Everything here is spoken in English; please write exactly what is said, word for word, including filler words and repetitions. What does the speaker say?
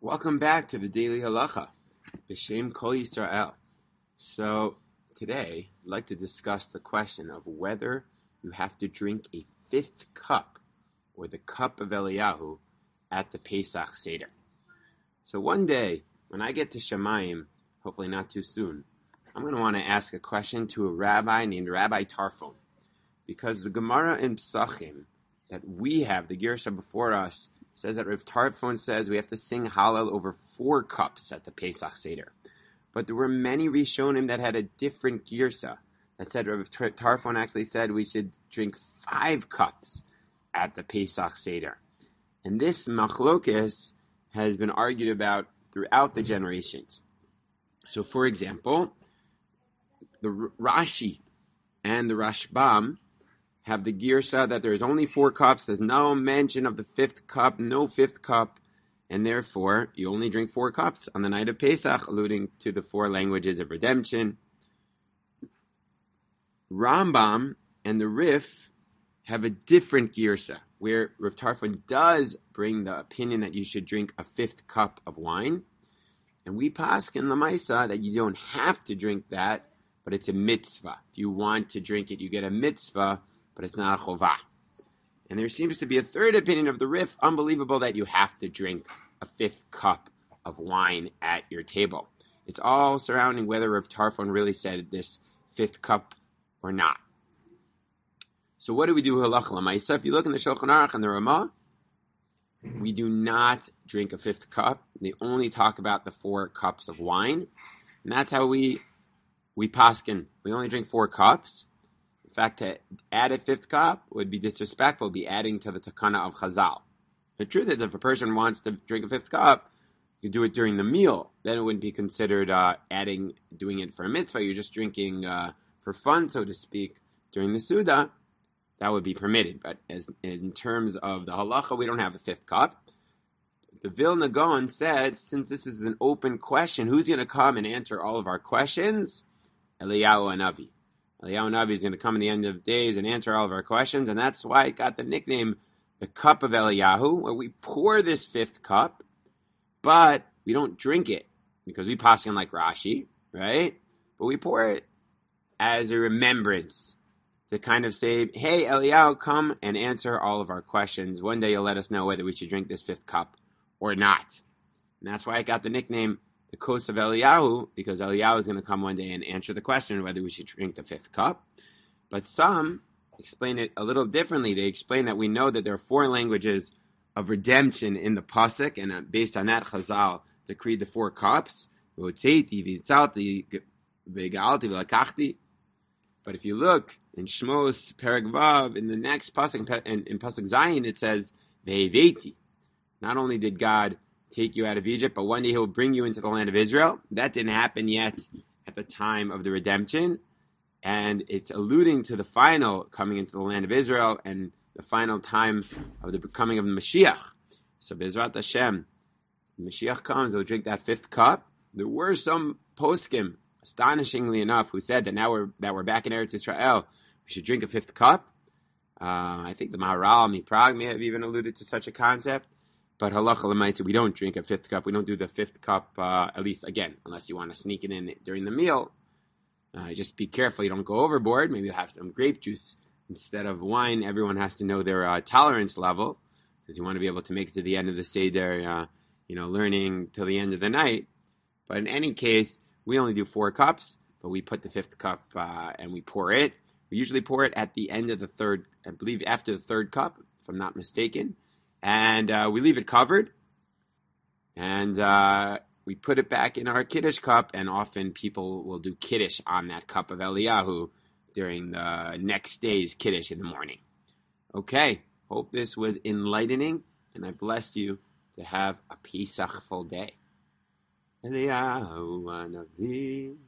Welcome back to the Daily Halacha, B'Shem Kol Yisrael. So today, I'd like to discuss the question of whether you have to drink a fifth cup, or the cup of Eliyahu, at the Pesach Seder. So one day, when I get to Shamayim, hopefully not too soon, I'm going to want to ask a question to a rabbi named Rabbi Tarfon, because the Gemara in Psachim that we have, the Girsha before us, says that Rav Tarfon says we have to sing Hallel over four cups at the Pesach Seder. But there were many Rishonim that had a different Girsa that said Rav Tarfon actually said we should drink five cups at the Pesach Seder. And this machlokes has been argued about throughout the generations. So for example, the Rashi and the Rashbam have the Girsa that there's only four cups, there's no mention of the fifth cup, no fifth cup, and therefore you only drink four cups on the night of Pesach, alluding to the four languages of redemption. Rambam and the Rif have a different Girsa, where Rav Tarfon does bring the opinion that you should drink a fifth cup of wine, and we paskin l'maisa that you don't have to drink that, but it's a mitzvah. If you want to drink it, you get a mitzvah, but it's not a chovah. And there seems to be a third opinion of the Rif, unbelievable that you have to drink a fifth cup of wine at your table. It's all surrounding whether Rav Tarfon really said this fifth cup or not. So what do we do halacha l'maisa? If you look in the Shulchan Aruch and the Ramah, we do not drink a fifth cup. They only talk about the four cups of wine. And that's how we we paskin. We only drink four cups. In fact, to add a fifth cup would be disrespectful, be adding to the takana of Chazal. The truth is, if a person wants to drink a fifth cup, you do it during the meal. Then it wouldn't be considered uh, adding, doing it for a mitzvah. You're just drinking uh, for fun, so to speak, during the Suda. That would be permitted. But as in terms of the halacha, we don't have a fifth cup. The Vilna Gaon said, since this is an open question, who's going to come and answer all of our questions? Eliyahu Hanavi. Eliyahu Hanavi is going to come in the end of days and answer all of our questions, and that's why it got the nickname the Cup of Eliyahu, where we pour this fifth cup, but we don't drink it, because we pass in like Rashi, right? But we pour it as a remembrance, to kind of say, hey, Eliyahu, come and answer all of our questions. One day you'll let us know whether we should drink this fifth cup or not. And that's why it got the nickname the Kos of Eliyahu, because Eliyahu is going to come one day and answer the question whether we should drink the fifth cup. But some explain it a little differently. They explain that we know that there are four languages of redemption in the Pasuk, and based on that, Chazal decreed the four cups. But if you look in Shmos Perek Vav, in the next Pasuk, in, in Pasuk Zayin, it says, Ve'eveti. Not only did God take you out of Egypt, but one day he'll bring you into the land of Israel. That didn't happen yet at the time of the redemption. And it's alluding to the final coming into the land of Israel and the final time of the coming of the Mashiach. So Bezrat Hashem, the Mashiach comes, he'll drink that fifth cup. There were some poskim, astonishingly enough, who said that now we're that we're back in Eretz Israel, we should drink a fifth cup. Uh, I think the Maharal Miprag may have even alluded to such a concept. But halacha l'maisa, we don't drink a fifth cup. We don't do the fifth cup, uh, at least, again, unless you want to sneak it in during the meal. Uh, just be careful you don't go overboard. Maybe you'll have some grape juice instead of wine. Everyone has to know their uh, tolerance level, because you want to be able to make it to the end of the Seder, uh, you know, learning till the end of the night. But in any case, we only do four cups, but we put the fifth cup uh, and we pour it. We usually pour it at the end of the third, I believe after the third cup, if I'm not mistaken. And uh, we leave it covered, and uh, we put it back in our Kiddush cup, and often people will do Kiddush on that cup of Eliyahu during the next day's Kiddush in the morning. Okay, hope this was enlightening, and I bless you to have a Pesach full day. Eliyahu Hanavi.